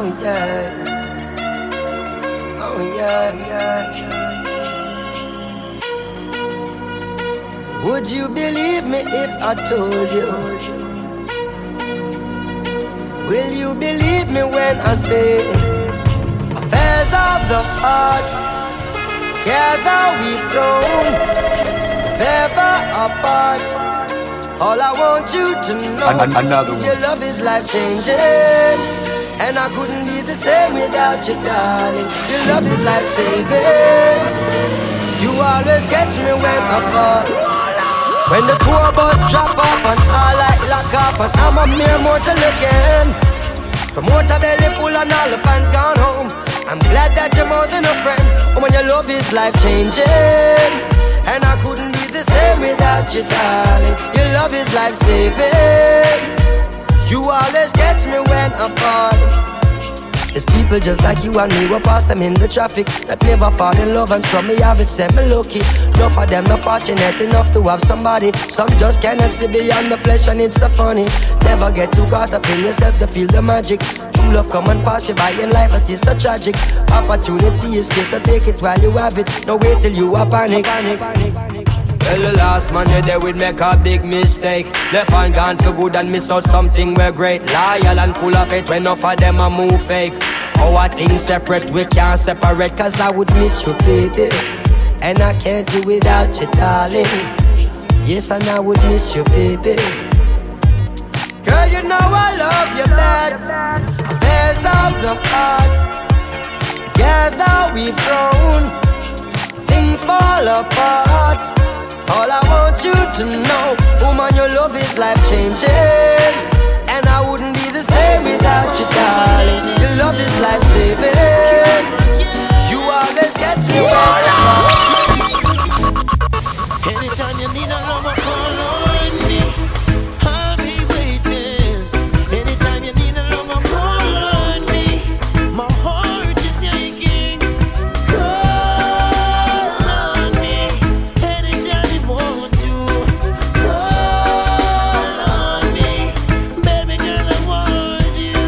Oh yeah. Oh yeah. Would you believe me if I told you? Will you believe me when I say affairs of the heart, together we've grown, forever apart. All I want you to know is your love is life-changing, and I couldn't be the same without you, darling. Your love is life-saving. You always catch me when I fall, when the tour bus drop off and I like lock off, and I'm a mere mortal again. Promoter belly full and all the fans gone home. I'm glad that you're more than a friend. Oh, when your love is life-changing, and I couldn't be the same without you, darling. Your love is life-saving. You always catch me when I fall. There's people just like you and me, we pass them in the traffic, that never fall in love, and some me have it, say me lucky. Enough of them not fortunate enough to have somebody. Some just cannot see beyond the flesh, and it's so funny. Never get too caught up in yourself to feel the magic. True love come and pass you by in life, it is so tragic. Opportunity is good, so take it while you have it. No wait till you are panic. Well, the last man you there would make a big mistake. Left and gone for good and miss out something we're great. Loyal and full of it when enough of them a move fake. Our things separate, we can't separate, cause I would miss you, baby, and I can't do without you, darling. Yes, and I would miss you, baby. Girl, you know I love you bad. Affairs of the heart, together we've grown, things fall apart. All I want you to know, woman, your love is life-changing, and I wouldn't be the same without you, darling. Your love is life-saving. You always catch me when I fall. Anytime you need a lover, call on me. I'll be waiting. Anytime you need a lover, call on me. My heart is aching. Call on me. Anytime you want to, call on me. Baby girl, I want you.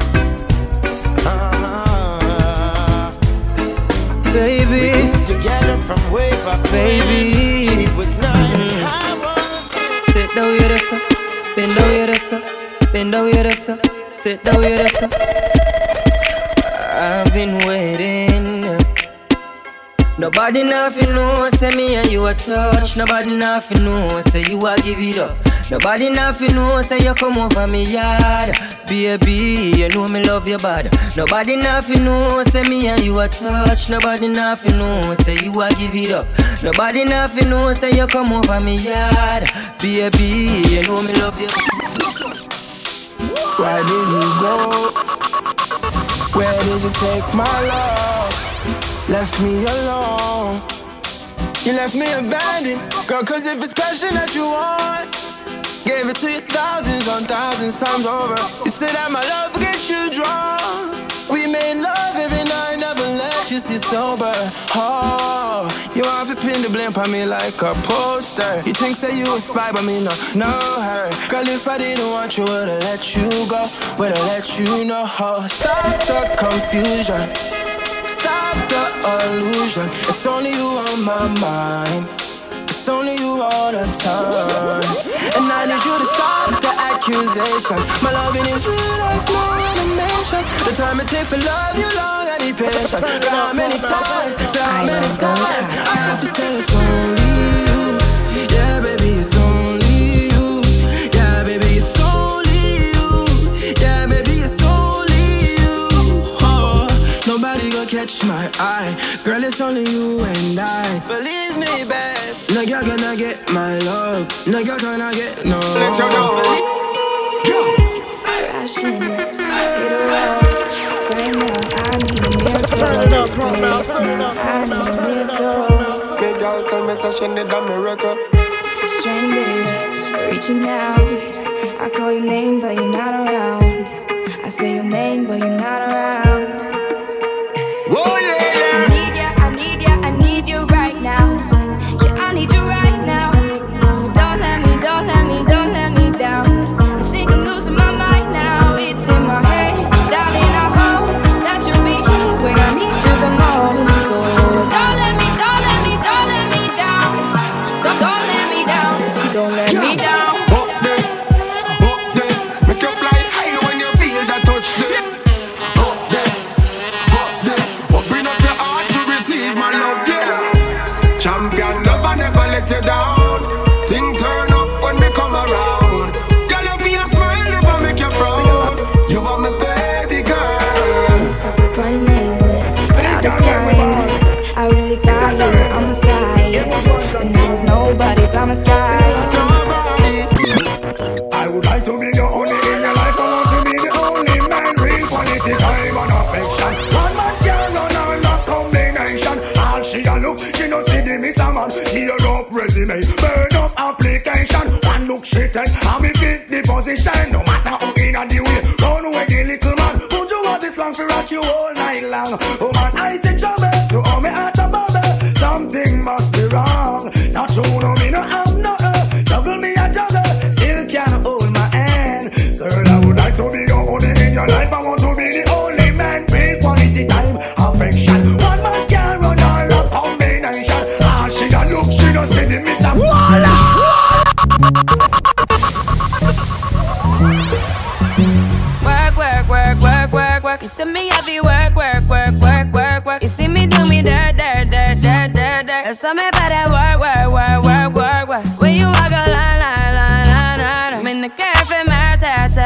Baby, we been together from way back, baby. She was 9, I was 10. Sit down with us, bend down with us, bend down with us, sit down with us. I've been waiting. Nobody nothing know, say me and you a touch. Nobody nothing know, say you a give it up. Nobody nothing know, say you come over me yard. Baby, you know me love you bad. Nobody nothing know, say me and you a touch. Nobody nothing know, say you a give it up. Nobody nothing know, say you come over me yard. Baby, you know me love you. Where did you go? Where did you take my love? Left me alone. You left me abandoned. Girl, cause if it's passion that you want, gave it to you thousands on thousands times over. You said that my love will get you drunk. We made love every night, never let you stay sober. Oh, you want to pin the blame on me like a poster. You think say you a spy, but me no her. Girl, if I didn't want you, would've let you go, would've let you know. Stop the confusion, stop the illusion. It's only you on my mind, it's only you all the time. And I need you to stop the accusations. My loving is real life, no animation. The time it takes for love you long, I need patience. Girl, how many times, so how many times I have to say it's only you. Yeah, baby, it's only you. Yeah, baby, it's only you. Yeah, baby, it's only you. Oh, nobody gonna catch my eye. Girl, it's only you and I. Believe me, babe. No girl gonna get my love. No girl gonna get no. Let you know. Crashing it, hit a wall. Right now, I need a miracle. Turn it up, drop out, turn it up. I need a miracle. Big girl, tell me such a miracle. Stranded, reaching out. I call your name, but you're not around. I say your name, but you're not around. Oh yeah, yeah. I need you right now. Yeah, I need you right now. So don't let me down. I think I'm losing my mind now. It's in my head, darling, I hope there's nobody by my side. I would like to be the only in your life. I want to be the only man. Real quality time and affection. One man can't run on a combination. All she a look, she no see the miss a man. Tear up resume, burn up application. One look she take, and me fit the position. No matter who in a the way, run away the little man. Put you out this long for rock you all night long. Oh man, I say trouble to all me heart a bubble. Something must be wrong. Not true, no me no have no juggle me a juggle. Still can't hold my hand. Girl, I would like to be your only in your life. I want to be the only man. Real quality time, affection. One man can't run all a combination. All she a look, she don't see the miss a walla. Work. You see me heavy work. You see me do me dirt. You saw me better work. When you walk a line. I'm in the cafe, my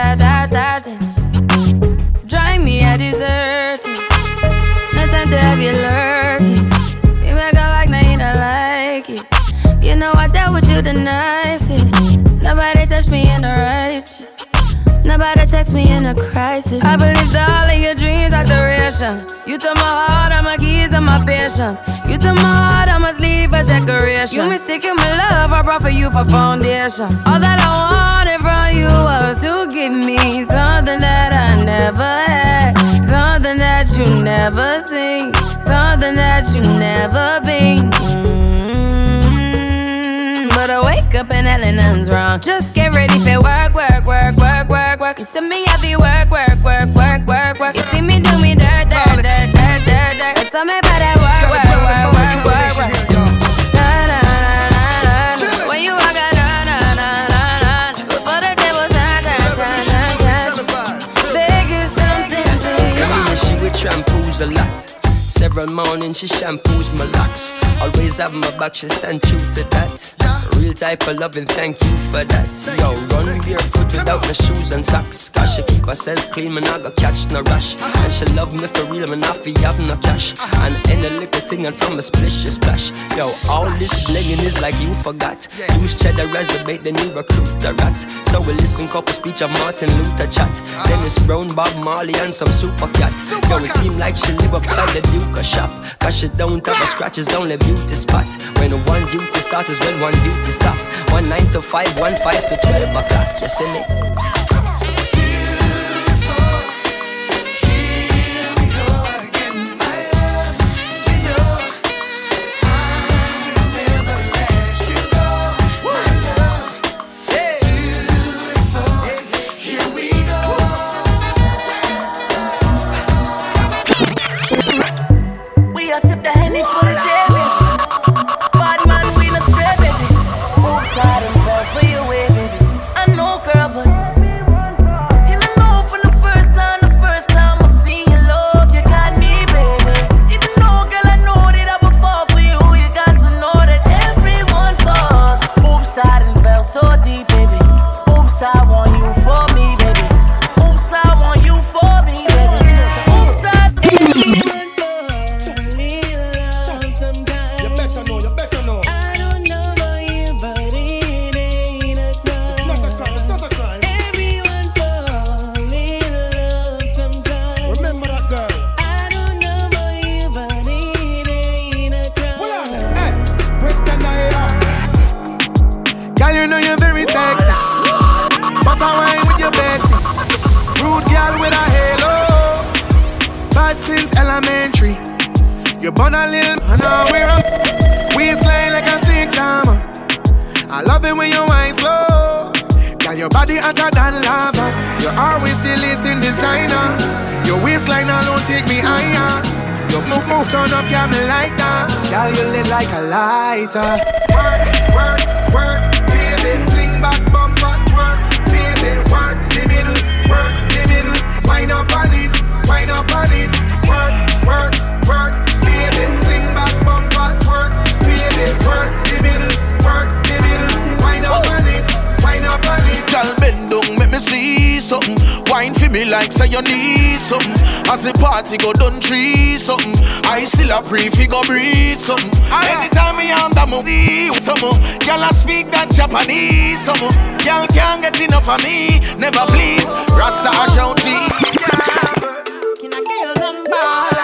drive me a dessert. No time to have you lurking. You make a like, now you don't like it. You know I dealt with you the nicest. Nobody touched me in the righteous. Nobody text me in a crisis. I believed all of your dreams are duration. You took my heart, all my keys, and my patience. You took my heart, I must leave a decoration. You mistaken my love, I brought for you for foundation. All that I wanted from you was to give me something that I never had, something that you never seen, something that you never been. But I wake up and hell nothing's wrong. Just get ready for work. You see me heavy work. You see me do me dirt. You saw me better work. When you walk out, before the table's turn. Beg you something, please. She with shampoos a lot. Several mornings she shampoos my locks. Always have my back, she stand true to that. Real type of loving, thank you for that. Yo, run barefoot without no shoes and socks. Cause she keep herself clean, man, I got catch no rush. And she love me for real, man, I feel have no cash. And any little thing and from a splish, she splash. Yo, all this blinging is like you forgot. Use cheddar as the bait, then you recruit the rat. So we listen couple speech of Martin Luther chat. Dennis Brown, Bob Marley and some super cat. Yo, it seem like she live upside the Duke shop. Cause she don't have a scratch, it's only beauty spot. When one duty start is when one duty stop. 1 9 to 5, 1 5 to 12 o'clock. You see me? You burn a little, and now we're up. We slide like a snake charmer. I love it when you wine slow. Got your body hotter than lava. You always still listen designer. Your waistline alone take me higher. Your move, turn up, got me like that. Girl, you lit like a lighter. Work, baby, fling back, bumper, twerk, baby, work the middle, wind up on it, work, baby, fling back, bumper, twerk, baby, work the middle, wind up on it, Girl, bend down, make me see something. Wine for me Me like say you need something. As the party go done treat something. I still a pre-figure breathe something. Anytime me on that movie, something. Girl I speak that Japanese, something. Girl can't get enough of me. Never please, Rasta a shout G. Can I get your number?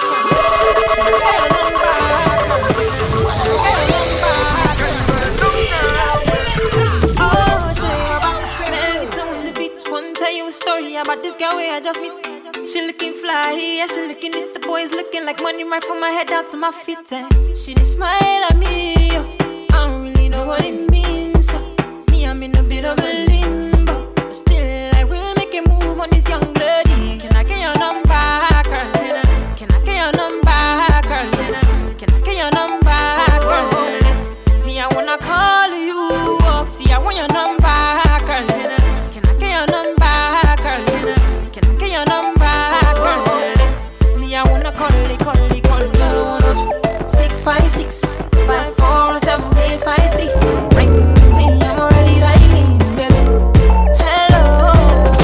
Tell you a story about this girl where I just meet. She looking fly, yeah, she looking at the boys looking like money right from my head down to my feet. She did smile at me, I don't really know what it means. Me, I'm in a bit of a limbo, but still I will make a move on this young lady. Can I get your number, girl? Can I get your number, girl? Can I get your number, girl? Me, I wanna call you. See, I want your number, girl. Can I get your number? Can I get your number, girl? Me, I wanna call it. 656 54 7853. Ring, see, I'm already dialing, baby. Hello,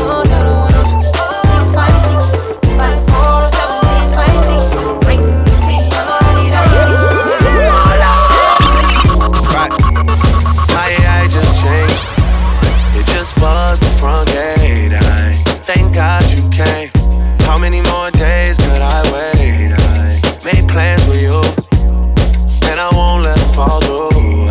656 54 7853. Ring, see, I'm already dialing. Right, my AI just changed. It just buzzed the front gate. I thank God you came. How many more days could I wait? I made plans with you, and I won't let them fall through.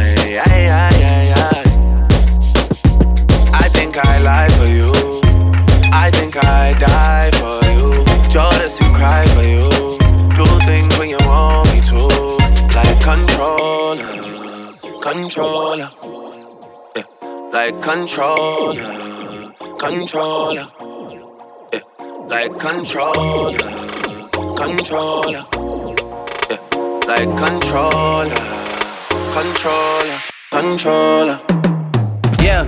I think I lie for you. I think I die for you. Jordis, you cry for you. Do things when you want me to. Like controller. Yeah. Like controller. Yeah. Like controller. Yeah. Like controller. Yeah.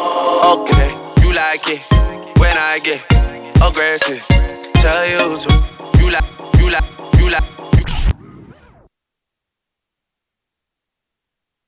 Okay, you like it when I get aggressive. Tell you to